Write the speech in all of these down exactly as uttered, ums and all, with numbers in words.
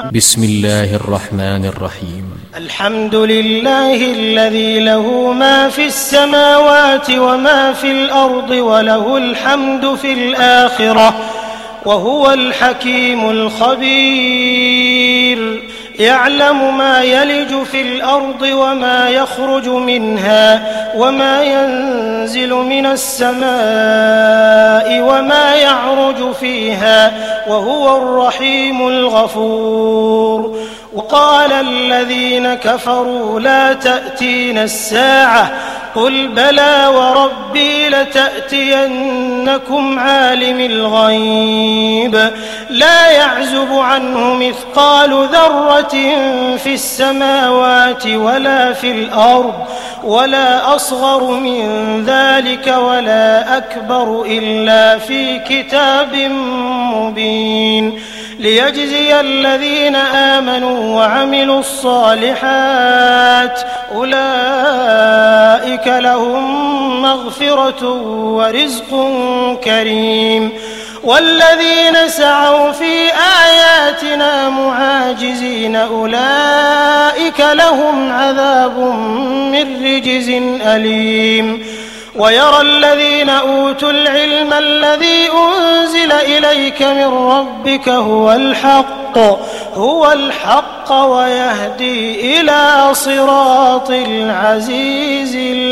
بسم الله الرحمن الرحيم. الحمد لله الذي له ما في السماوات وما في الأرض وله الحمد في الآخرة وهو الحكيم الخبير. يعلم ما يلج في الأرض وما يخرج منها وما ينزل من السماء وما يعرج فيها وهو الرحيم الغفور. وقال الذين كفروا لا تأتينا الساعة قل بلى وربي لتأتينكم عالم الغيب لا يعزب عنه مثقال ذرة في السماوات ولا في الأرض ولا أصغر من ذلك ولا أكبر إلا في كتاب مبين ليجزي الذين آمنوا وعملوا الصالحات أولئك لهم مغفرة ورزق كريم. والذين سعوا في آياتنا معاجزين أولئك لهم عذاب من رجز أليم. ويرى الذين أوتوا العلم الذي أنزل إليك من ربك هو الحق هو الحق ويهدي إلى صراط العزيز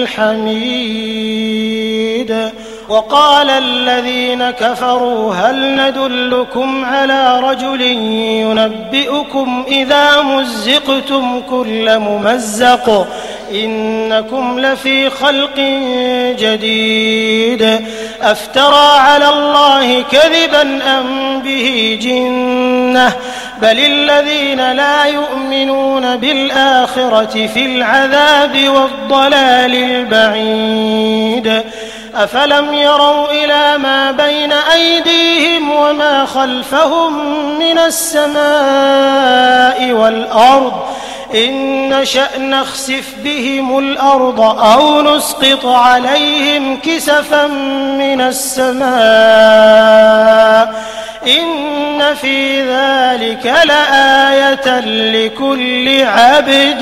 الحميد. وقال الذين كفروا هل ندلكم على رجل ينبئكم إذا مزقتم كل ممزق إنكم لفي خلق جديد أفترى على الله كذبا أم به جنة بل الذين لا يؤمنون بالآخرة في العذاب والضلال البعيد. أفلم يروا إلى ما بين أيديهم وما خلفهم من السماء والأرض إن نشأ نخسف بهم الأرض أو نسقط عليهم كسفا من السماء إن في ذلك لآية لكل عبد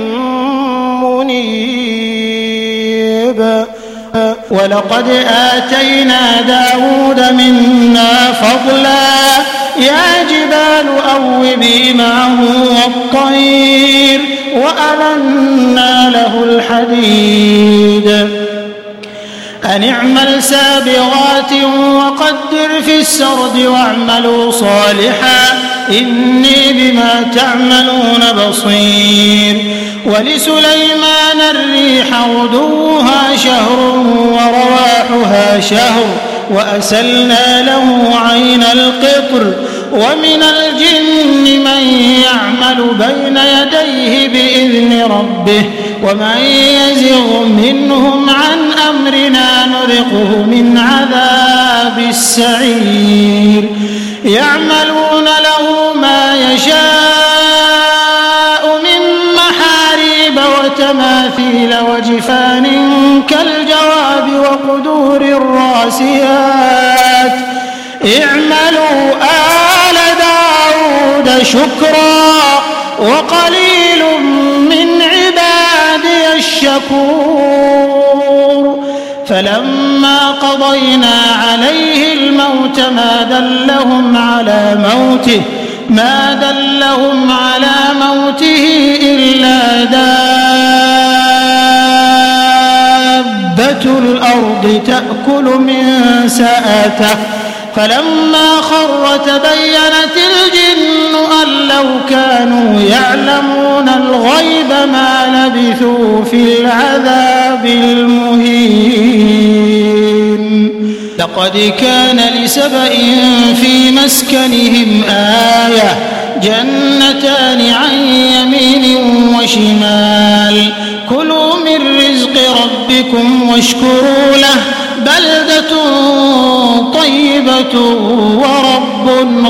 منيب. ولقد آتينا داود منا فضلا يا جبال أوبي معه والطير وألنا له الحديد أن اعمل سابغات وقدر في السرد واعملوا صالحا إني بما تعملون بصير. ولسليمان الريح غدوها شهر ورواحها شهر وأسلنا له عين القطر ومن الجن من يعمل بين يديه بإذن ربه ومن يزغ منهم عن أمرنا نذقه من عذاب السعير. يعملون له ما يشاء من محاريب وتماثيل وجفان كالجواب وقدور الراسيات اعملوا آل داود شكرا وقليل من عبادي الشكور. فلما قضينا عليه الموت ما دلهم على موته ما دلهم على موته إلا دابة الأرض تأكل من سأته فلما خر تبينت الجن أن لو كانوا يعلمون الغيب ما لبثوا في العذاب المهين. لقد كان لسبإ في مسكنهم آية جنتان عن يمين وشمال كلوا من رزق ربكم واشكروا له بلدة طيبة ورب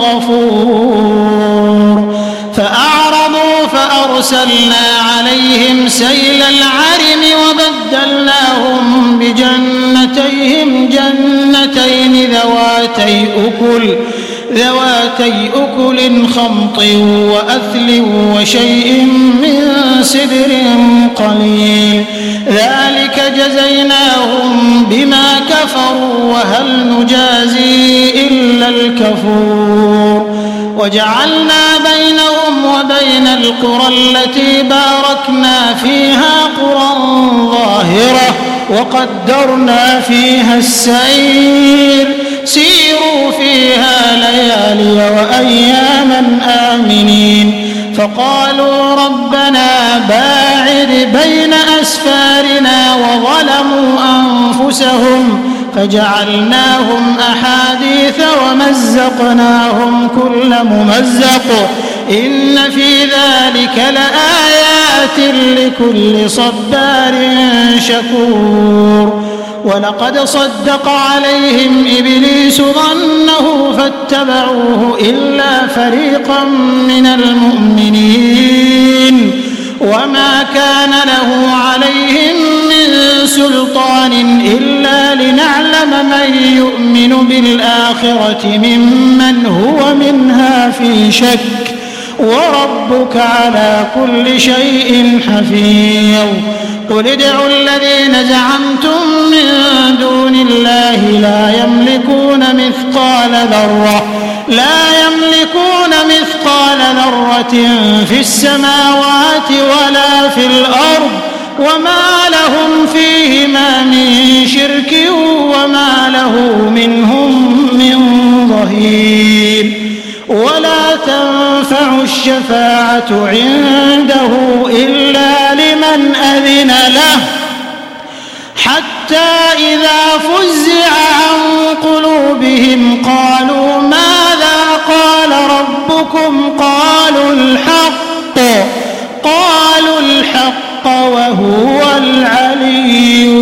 غفور. فأعرضوا فأرسلنا عليهم سيل العرم وبدلناهم بجنتيهم جنتين ذواتي أكل ذواتي أكل خمط وأثل وشيء من سدر قليل ذلك جزيناهم بما كفروا وهل نجازي إلا الكفور وجعلنا بينهم وبين القرى التي باركنا فيها قرى ظاهرة وقدرنا فيها السير سيروا فيها ليالي وأياما آمنين فقالوا ربنا باعد بين أسفارنا وظلموا أنفسهم فجعلناهم أحاديث ومزقناهم كل ممزق إن في ذلك لآيات لكل صبار شكور ولقد صدق عليهم إبليس ظنه فاتبعوه إلا فريقا من المؤمنين وما كان له عليهم من سلطان إلا لنعلم من يؤمن بالآخرة ممن هو منها في شك وربك على كل شيء حفيظ قل ادعوا الذين زعمتم من دون الله لا يملكون مثقال ذرة لا يملكون مثقال ذرة في السماوات ولا في الأرض وما لهم فيهما من شرك وما له منهم من ظهير ولا تنفع الشفاعة عنده إلا لمن أذن له حتى إذا فزع عن قلوبهم قالوا ماذا قال ربكم قالوا الحق قالوا الحق وهو العلي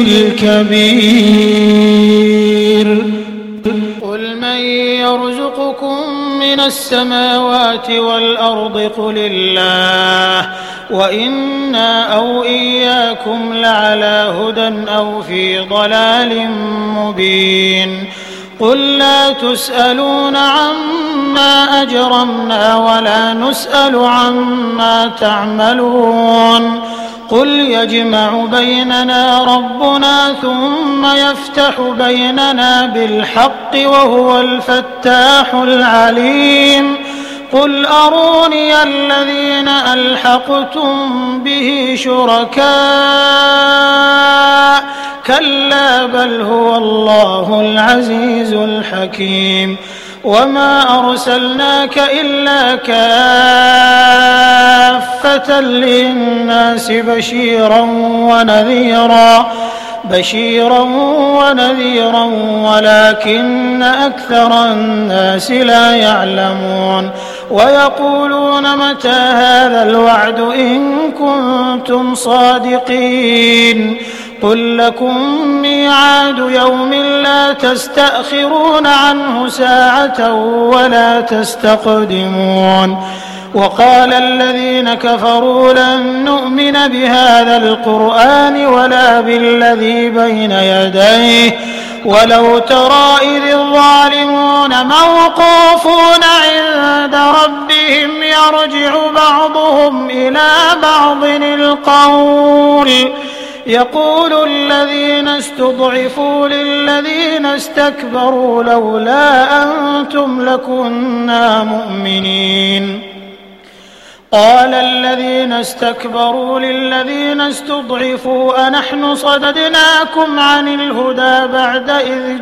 الكبير قل من يرزقكم من السماوات والأرض قل الله وإنا أو إياكم لعلى هدى أو في ضلال مبين قل لا تسألون عما أجرمنا ولا نسأل عما تعملون قل يجمع بيننا ربنا ثم يفتح بيننا بالحق وهو الفتاح العليم قل أروني الذين ألحقتم به شركاء كلا بل هو الله العزيز الحكيم وما أرسلناك إلا كافة للناس بشيرا ونذيرا بشيرا ونذيرا ولكن أكثر الناس لا يعلمون ويقولون متى هذا الوعد إن كنتم صادقين قل لكم ميعاد يوم لا تستأخرون عنه ساعة ولا تستقدمون وقال الذين كفروا لن نؤمن بهذا القرآن ولا بالذي بين يديه ولو ترى إذ الظالمون موقوفون عند ربهم يرجع بعضهم إلى بعض القول يقول الذين استضعفوا للذين استكبروا لولا أنتم لكنا مؤمنين قال الذين استكبروا للذين استضعفوا أنحن صددناكم عن الهدى بعد إذ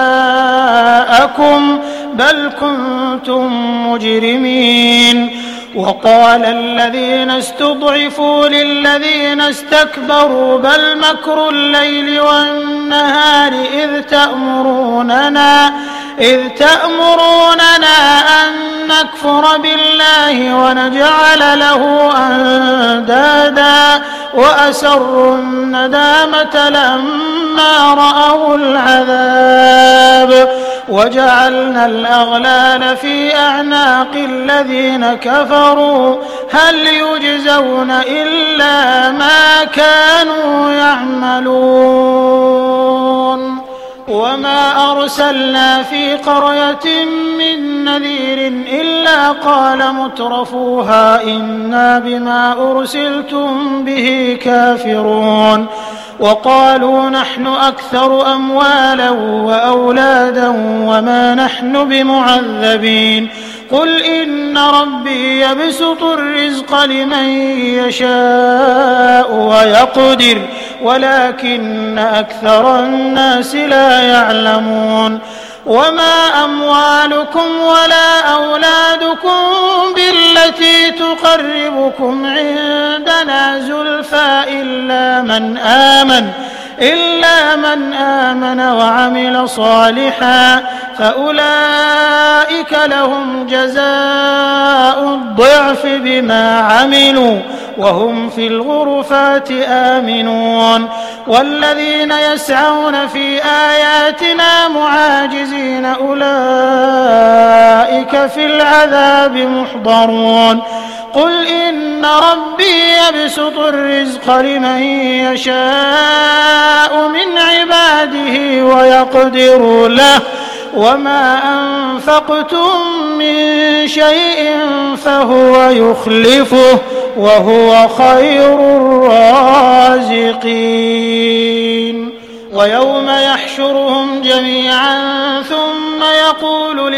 جاءكم بل كنتم مجرمين وقال الذين استضعفوا للذين استكبروا بل مكر الليل والنهار إذ تأمروننا إذ تأمروننا أن نكفر بالله ونجعل له أندادا وأسروا الندامة لما رأوا العذاب وجعلنا الأغلال في أعناق الذين كفروا هل يجزون إلا ما كانوا يعملون وما أرسلنا في قرية من نذير إلا قال مترفوها إنا بما أرسلتم به كافرون وقالوا نحن أكثر أموالا وأولادا وما نحن بمعذبين قل إن ربي يبسط الرزق لمن يشاء ويقدر ولكن أكثر الناس لا يعلمون وما أموالكم ولا أولادكم بالتي تقربكم عندنا زلفى إلا من آمن إلا من آمن وعمل صالحا فأولئك لهم جزاء الضعف بما عملوا وهم في الغرفات آمنون والذين يسعون في آياتنا معاجزين أولئك في العذاب محضرون قل إن ربي يبسط الرزق لمن يشاء من عباده ويقدر له وما أنفقتم من شيء فهو يخلفه وهو خير الرازقين ويوم يحشرهم جميعا ثم يقول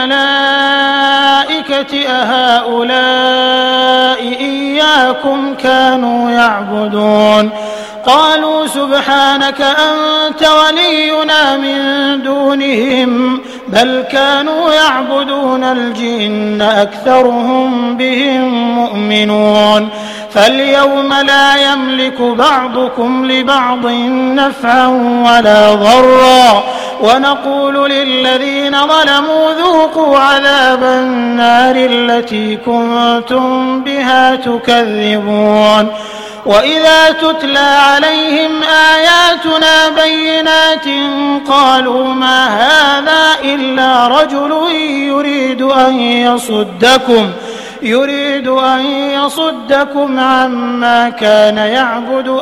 للملائكة أهؤلاء إياكم كانوا يعبدون قالوا سبحانك أنت ولينا من دونهم بل كانوا يعبدون الجن أكثرهم بهم مؤمنون فاليوم لا يملك بعضكم لبعض نفعا ولا ضرا ونقول للذين ظلموا ذوقوا عذاب النار التي كنتم بها تكذبون وإذا تتلى عليهم آياتنا بينات قالوا ما هذا إلا رجل يريد أن يصدكم يريد أن يصدكم عما كان يعبد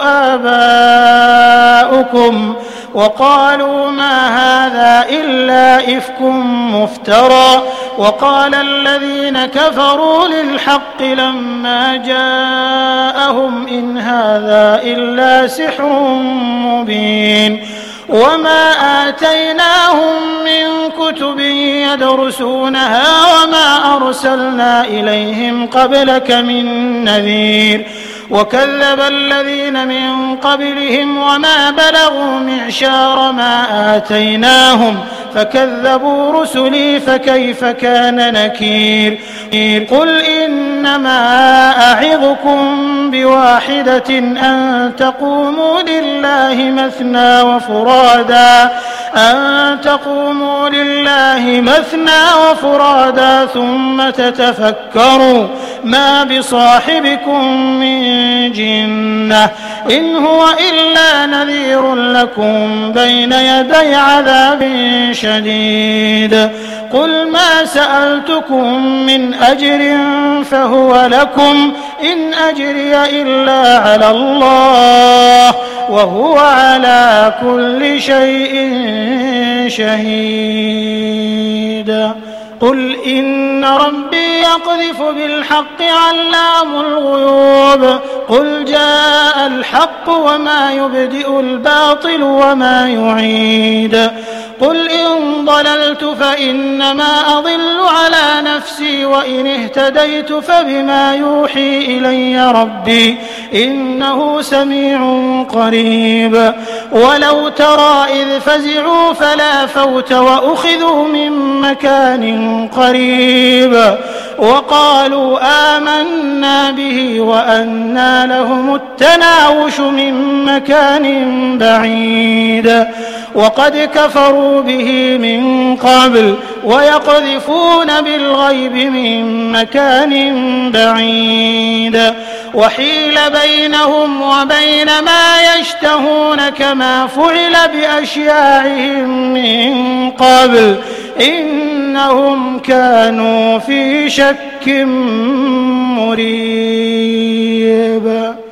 آباؤكم وقالوا ما هذا إلا إفك مفترى وقال الذين كفروا للحق لما جاءهم إن هذا إلا سحر مبين وما آتيناهم من كتب يدرسونها وما أرسلنا إليهم قبلك من نذير وكذب الذين من قبلهم وما بلغوا معشار ما آتيناهم فكذبوا رسلي فكيف كان نكير قل إنما أعظكم بواحدة أن تقوموا لله مثنى وفرادا أن تقوموا لله مثنى وفرادا ثم تتفكروا ما بصاحبكم من جنة إن هو إلا نذير لكم بين يدي عذاب شديد قل ما سألتكم من أجر فهو لكم إن أجري إلا على الله وهو على كل شيء شهيد قل إن ربي يقذف بالحق علام الغيوب قل جاء الحق وما يبدئ الباطل وما يعيد قل إن ضللت فإنما أضل على نفسي وإن اهتديت فبما يوحي إلي ربي إنه سميع قريب ولو ترى إذ فزعوا فلا فوت وأخذوا من مكان قريب وقالوا آمنا به وأنى لهم التناوش من مكان بعيد وقد كفروا به من قبل ويقذفون بالغيب من مكان بعيد وحيل بينهم وبين ما يشتهون كما فعل بأشياعهم من قبل إنهم كانوا في شك مريب.